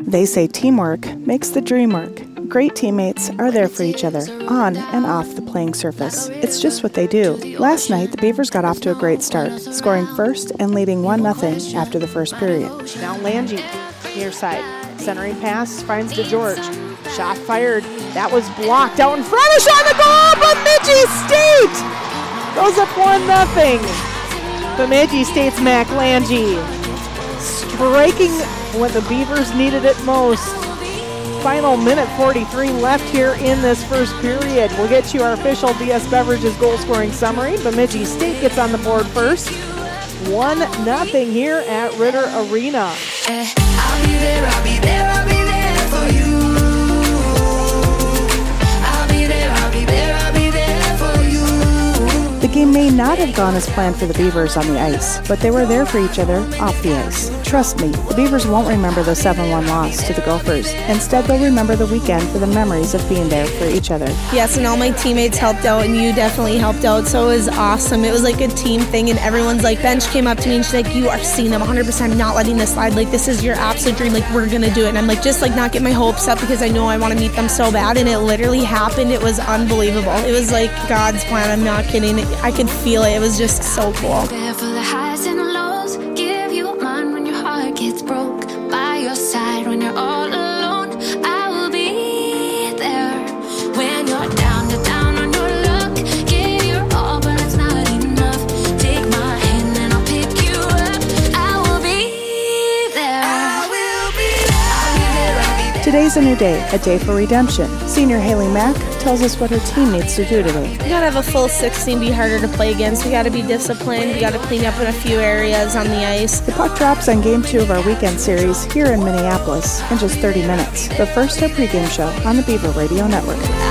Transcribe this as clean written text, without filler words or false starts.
They say teamwork makes the dream work. Great teammates are there for each other, on and off the playing surface. It's just what they do. Last night, the Beavers got off to a great start, scoring first and leading 1-0 after the first period. Now Lange, near side. Centering pass finds DeGeorge. Shot fired. That was blocked out in front. A shot on the goal! Bemidji State goes up 1-0. Bemidji State's Mac Lange striking when the Beavers needed it most. Final minute 43 left here in this first period. We'll get you our official DS Beverages goal scoring summary. Bemidji State gets on the board first. 1-0 here at Ritter Arena. I'll be there, I'll be there, I'll be there for you. I'll be there, I'll be there, I'll be there for you. The game may not have gone as planned for the Beavers on the ice, but they were there for each other off the ice. Trust me, the Beavers won't remember the 7-1 loss to the Gophers. Instead, they'll remember the weekend for the memories of being there for each other. Yes, and all my teammates helped out, and you definitely helped out, so it was awesome. It was like a team thing, and everyone's like, Bench came up to me, and she's like, you are seeing them 100%, not letting this slide. Like, this is your absolute dream. Like, we're going to do it. And I'm like, just like not get my hopes up because I know I want to meet them so bad, and it literally happened. It was unbelievable. It was like God's plan. I'm not kidding. I could feel it. It was just so cool. There for the highs and the lows. Give you mine when your heart gets broke. By your side when you're all alone. I will be there when you're down on your luck. Give your all, but it's not enough. Take my hand and I'll pick you up. I will be there. I will be there. I'll be there, I'll be there. Today's a new day, a day for redemption. Senior Haley Mack tells us what her team needs to do today. We gotta have a full 16, be harder to play against. We gotta be disciplined. We gotta clean up in a few areas on the ice. The puck drops on Game 2 of our weekend series here in Minneapolis in just 30 minutes. But first, our pregame show on the Beaver Radio Network.